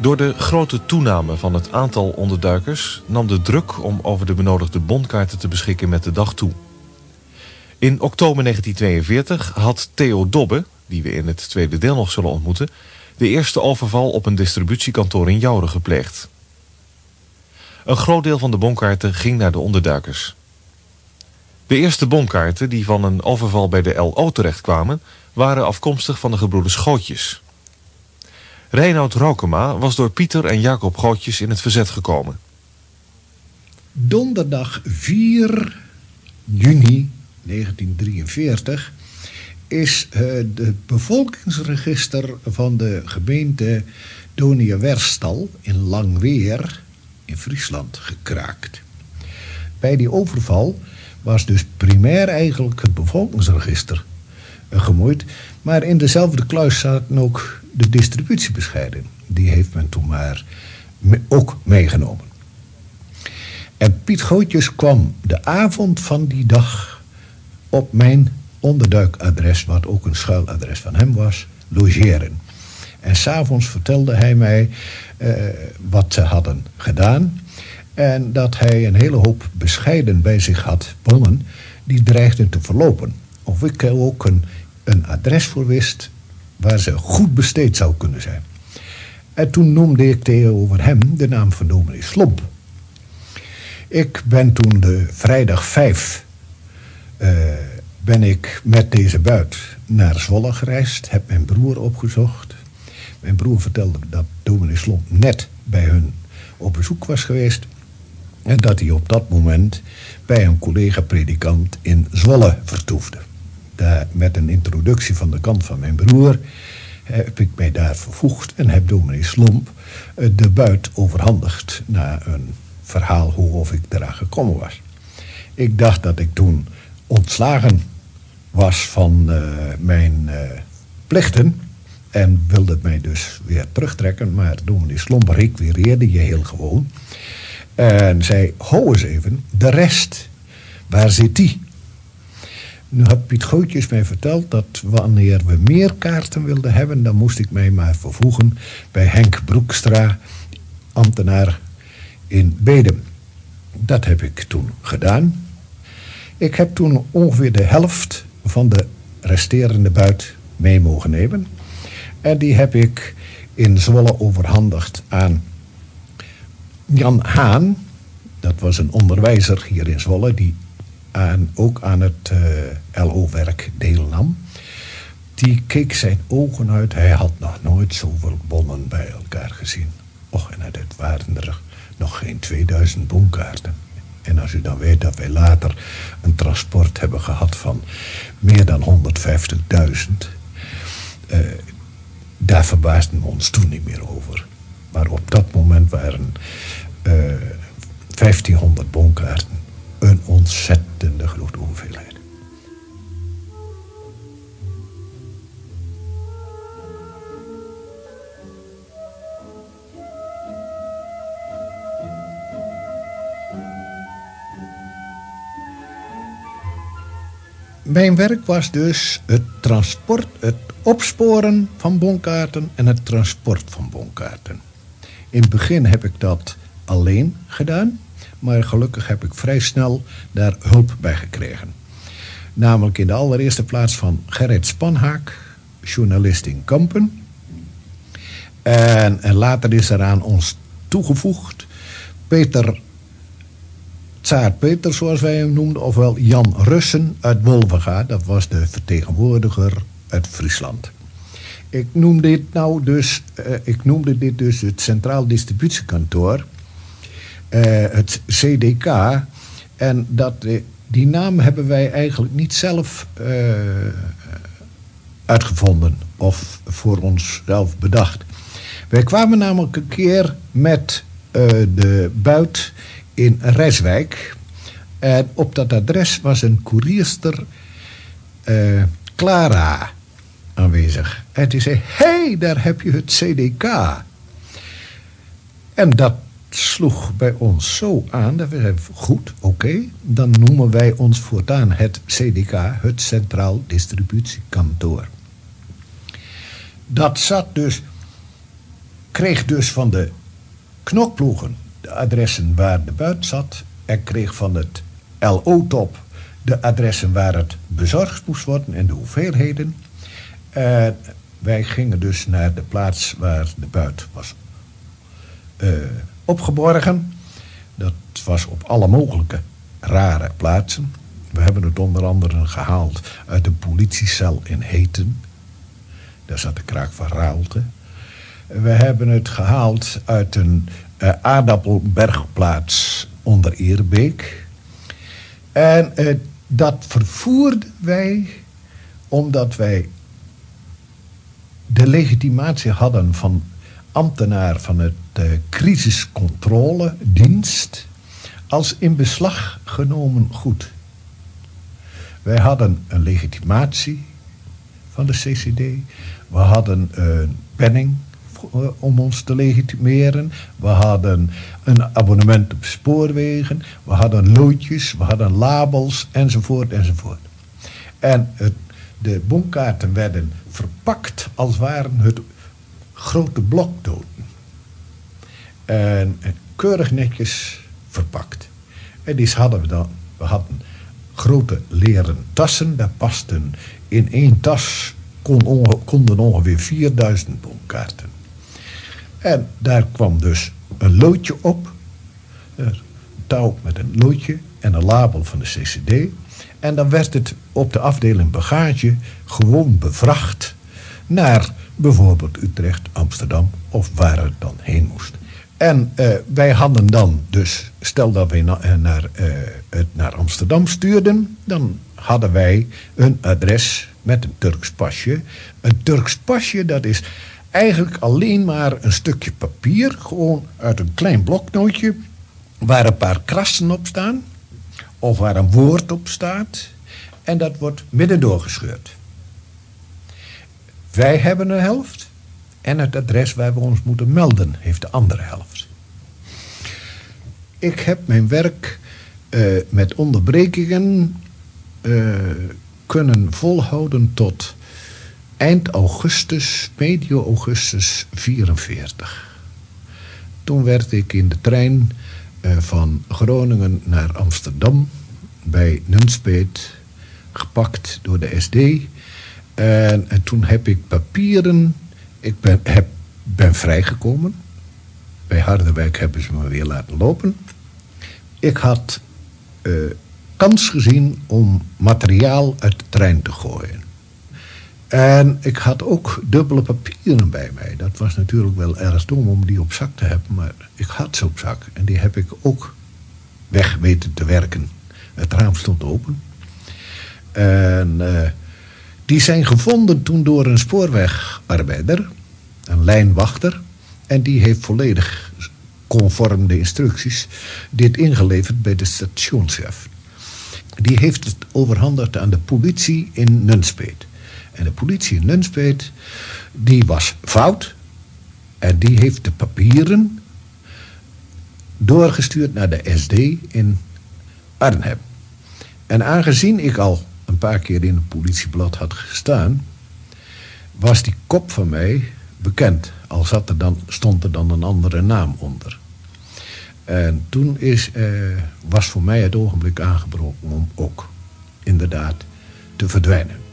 Door de grote toename van het aantal onderduikers nam de druk om over de benodigde bonkaarten te beschikken met de dag toe. In oktober 1942 had Theo Dobbe, die we in het tweede deel nog zullen ontmoeten, de eerste overval op een distributiekantoor in Joure gepleegd. Een groot deel van de bonkaarten ging naar de onderduikers. De eerste bonkaarten die van een overval bij de LO terechtkwamen, waren afkomstig van de gebroeders Gootjes. Reinoud Raukema was door Pieter en Jacob Gootjes in het verzet gekomen. Donderdag 4 juni 1943 is het bevolkingsregister van de gemeente Donia-Werstal in Langweer in Friesland gekraakt. Bij die overval was dus primair eigenlijk het bevolkingsregister gemoeid, maar in dezelfde kluis zaten ook de distributiebescheiden. Die heeft men toen maar ook meegenomen. En Piet Gootjes kwam de avond van die dag op mijn onderduikadres, wat ook een schuiladres van hem was, logeren. En 's avonds vertelde hij mij wat ze hadden gedaan en dat hij een hele hoop bescheiden bij zich had, bonnen, die dreigden te verlopen. Of ik er ook een adres voor wist waar ze goed besteed zou kunnen zijn. En toen noemde ik tegenover hem de naam van dominee Slomp. Ik ben toen de vrijdag 5 ben ik met deze buit naar Zwolle gereisd, heb mijn broer opgezocht. Mijn broer vertelde dat dominee Slomp net bij hun op bezoek was geweest en dat hij op dat moment bij een collega-predikant in Zwolle vertoefde. Daar, met een introductie van de kant van mijn broer heb ik mij daar vervoegd en heb dominee Slomp de buit overhandigd na een verhaal hoe ik eraan gekomen was. Ik dacht dat ik toen ontslagen was van mijn plichten en wilde mij dus weer terugtrekken, maar dominee Slomp requireerde je heel gewoon en zei, hou eens even, de rest, waar zit die? Nu had Piet Gootjes mij verteld dat wanneer we meer kaarten wilden hebben, dan moest ik mij maar vervoegen bij Henk Broekstra, ambtenaar in Bedum. Dat heb ik toen gedaan. Ik heb toen ongeveer de helft van de resterende buit mee mogen nemen. En die heb ik in Zwolle overhandigd aan Jan Haan. Dat was een onderwijzer hier in Zwolle die ook aan het LO-werk deelnam. Die keek zijn ogen uit. Hij had nog nooit zoveel bonnen bij elkaar gezien. Och, en het waren er nog geen 2000 bonkaarten. En als u dan weet dat wij later een transport hebben gehad van meer dan 150.000... daar verbaasden we ons toen niet meer over. Maar op dat moment waren 1500 bonkaarten een ontzettende grote hoeveelheid. Mijn werk was dus het transport, het opsporen van bonkaarten en het transport van bonkaarten. In het begin heb ik dat alleen gedaan, maar gelukkig heb ik vrij snel daar hulp bij gekregen. Namelijk in de allereerste plaats van Gerrit Spanhaak, journalist in Kampen. En later is er aan ons toegevoegd Tsaar Peter, zoals wij hem noemden, ofwel Jan Russen uit Wolvega. Dat was de vertegenwoordiger uit Friesland. Ik noemde dit dus het Centraal Distributiekantoor, het CDK. En die naam hebben wij eigenlijk niet zelf uitgevonden of voor onszelf bedacht. Wij kwamen namelijk een keer met de buit in Rijswijk. En op dat adres was een koerierster, Clara, aanwezig. En die zei, hey, daar heb je het CDK. En dat sloeg bij ons zo aan dat we zeiden, goed, oké, dan noemen wij ons voortaan het CDK, het Centraal Distributiekantoor. Dat zat dus kreeg dus van de knokploegen de adressen waar de buit zat. En kreeg van het LO-top de adressen waar het bezorgd moest worden en de hoeveelheden. Wij gingen dus naar de plaats waar de buit was opgeborgen. Dat was op alle mogelijke rare plaatsen. We hebben het onder andere gehaald uit een politiecel in Heten. Daar zat de kraak van Raalte. We hebben het gehaald uit een aardappelbergplaats onder Eerbeek. En dat vervoerden wij omdat wij de legitimatie hadden van ambtenaar van het crisiscontroledienst als in beslag genomen goed. Wij hadden een legitimatie van de CCD. We hadden een penning om ons te legitimeren. We hadden een abonnement op spoorwegen. We hadden loodjes, we hadden labels, enzovoort, enzovoort. En de bonkaarten werden verpakt als waren het grote bloknoten. En keurig netjes verpakt. En die hadden we dan. We hadden grote leren tassen. Daar pasten in één tas konden ongeveer 4000 bonkaarten. En daar kwam dus een loodje op. Een touw met een loodje en een label van de CCD. En dan werd het op de afdeling bagage gewoon bevracht naar bijvoorbeeld Utrecht, Amsterdam of waar het dan heen moest. En wij hadden dan dus, stel dat wij naar Amsterdam stuurden, dan hadden wij een adres met een Turks pasje. Een Turks pasje, dat is eigenlijk alleen maar een stukje papier, gewoon uit een klein bloknootje, waar een paar krassen op staan, of waar een woord op staat, en dat wordt midden doorgescheurd. Wij hebben een helft, en het adres waar we ons moeten melden heeft de andere helft. Ik heb mijn werk met onderbrekingen kunnen volhouden tot eind augustus, medio augustus 1944. Toen werd ik in de trein van Groningen naar Amsterdam bij Nunspeet gepakt door de SD. En toen heb ik papieren. Ik ben vrijgekomen. Bij Harderwijk hebben ze me weer laten lopen. Ik had kans gezien om materiaal uit de trein te gooien. En ik had ook dubbele papieren bij mij. Dat was natuurlijk wel erg dom om die op zak te hebben, maar ik had ze op zak. En die heb ik ook weg weten te werken. Het raam stond open. En die zijn gevonden toen door een spoorwegarbeider, een lijnwachter. En die heeft volledig conform de instructies dit ingeleverd bij de stationschef. Die heeft het overhandigd aan de politie in Nunspeet. En de politie in Nunspeet, die was fout. En die heeft de papieren doorgestuurd naar de SD in Arnhem. En aangezien ik al een paar keer in het politieblad had gestaan, was die kop van mij bekend. Al stond er dan een andere naam onder. En toen was voor mij het ogenblik aangebroken om ook inderdaad te verdwijnen.